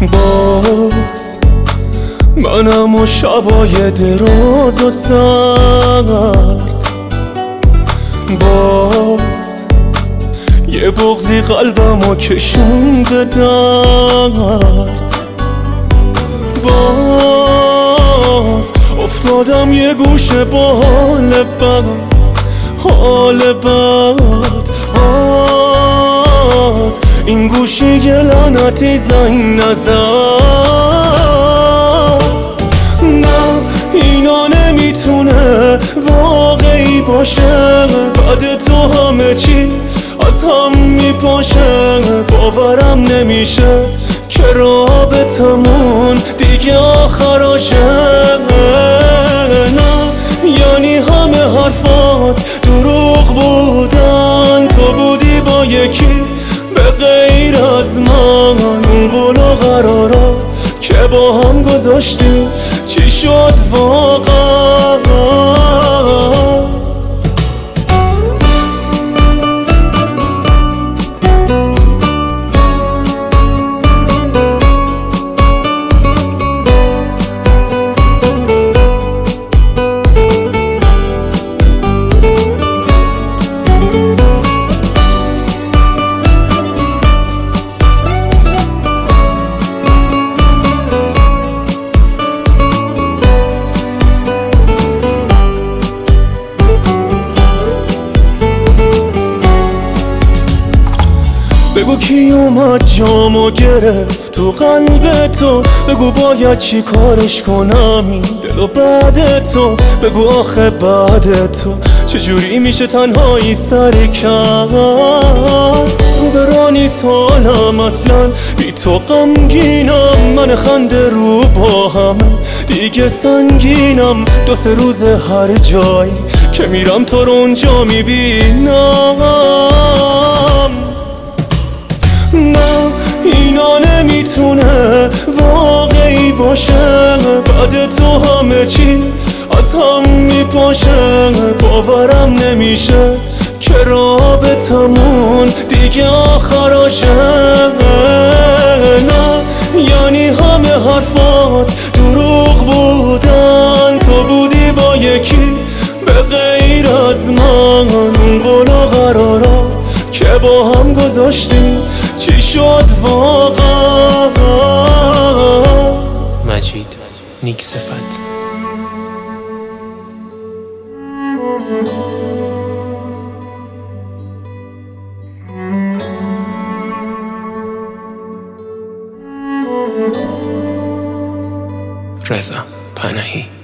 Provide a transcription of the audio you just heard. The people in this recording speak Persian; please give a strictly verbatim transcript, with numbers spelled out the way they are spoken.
باز منم و شبای دراز و سرد، باز یه بغضی قلبمو کشونده درد، باز افتادم یه گوشه با حال بد، حال بد. باز این گوشی یه لعنتی زنگ نزد. نه اینا نمیتونه واقعی باشه، بعد تو همه چی از هم میپاشه. باورم نمیشه که رابطمون دیگه آخراشه. نه یعنی همه حرفات دروغ بودن، تو بودی با یکی به غیر از من. اون قول و قرارا که با هم گذاشتیم چی شد واقعا؟ بگو کی اومد جامو گرفت تو قلب تو، بگو باید چی کارش کنم این دل و بعد تو. بگو آخه بعد تو چجوری میشه تنهایی سر کرد. رو برانی سالم اصلا بی تو غمگینم، من خنده رو با همه دیگه سنگینم. دو سه روز هر جایی که میرم تو رو اونجا میبینم. نه اینا نمیتونه واقعی باشه، بعد تو همه چی از هم میپاشه. باورم نمیشه که رابطمون دیگه آخراشه. نه یعنی همه حرفات دروغ بودن، تو بودی با یکی به غیر از من. اون قول و قرارا که با هم گذاشتیم چی شد واقعا؟ مجید نیک صفت. رضا پناهی.